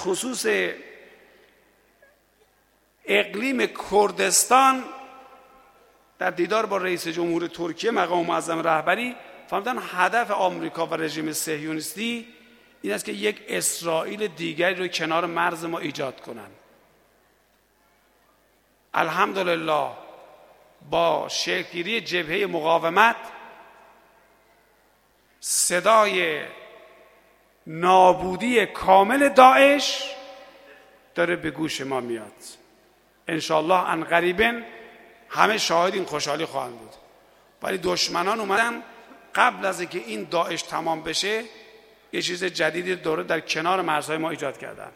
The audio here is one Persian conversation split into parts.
خصوص اقلیم کردستان در دیدار با رئیس جمهور ترکیه مقام معظم رهبری فهمیدن هدف آمریکا و رژیم صهیونیستی این است که یک اسرائیل دیگری رو کنار مرز ما ایجاد کنند. الحمدلله با شکل‌گیری جبهه مقاومت صدای نابودی کامل داعش داره به گوش ما میاد. انشالله عنقریباً همه شاهد این خوشحالی خواهند بود. ولی دشمنان اومدن قبل از اینکه این داعش تمام بشه یه چیز جدیدی دوره در کنار مرزهای ما ایجاد کردن.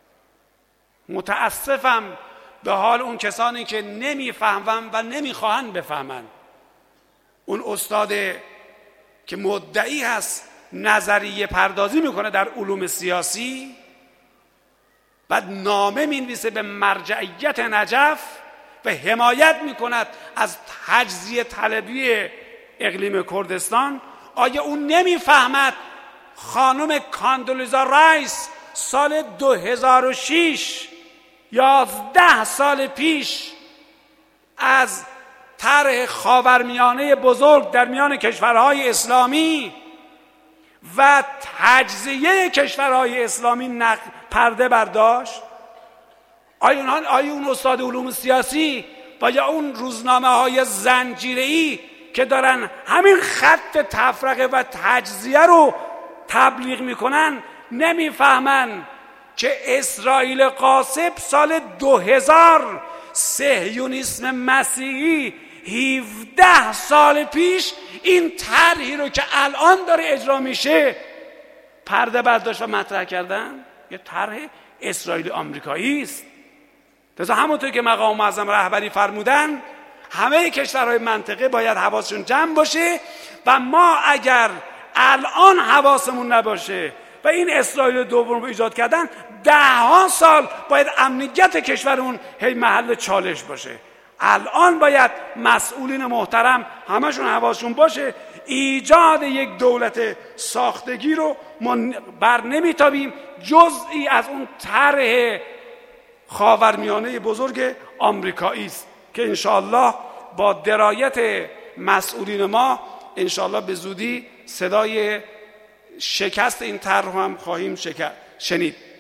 متاسفم به حال اون کسانی که نمیفهمن و نمیخواهند بفهمن. اون استاد که مدعی هست نظریه پردازی میکنه در علوم سیاسی، بعد نامه مینویسه به مرجعیت نجف و حمایت میکند از تجزیه طلبی اقلیم کردستان. آیا اون نمیفهمد خانم کاندولیزا رایس سال 2006 11 سال پیش از طرح خاورمیانه بزرگ در میان کشورهای اسلامی و تجزیه کشورهای اسلامی پرده برداشت؟ آیا اون استاد علوم سیاسی و یا اون روزنامه های زنجیره‌ای که دارن همین خط تفرقه و تجزیه رو تبلیغ میکنن نمیفهمن که اسرائیل غاصب سال 2000 صهیونیسم مسیحی 17 سال پیش این طرحی رو که الان داره اجرا میشه پرده برداشت و مطرح کردن؟ یه طرح اسرائیل آمریکایی است. لذا همونطور که مقام معظم رهبری فرمودن همه کشورهای منطقه باید حواسشون جمع باشه و ما اگر الان حواسمون نباشه و این اسرائیل دوم رو ایجاد کردن 10 سال باید امنیت کشورمون هی محل چالش باشه. الان باید مسئولین محترم همشون حواسشون باشه ایجاد یک دولت ساختگی رو ما بر نمیتابیم جزئی از اون طرح خاورمیانه بزرگ آمریکایی است که انشاءالله با درایت مسئولین ما انشاءالله به زودی صدای شکست این طرح هم خواهیم شنید.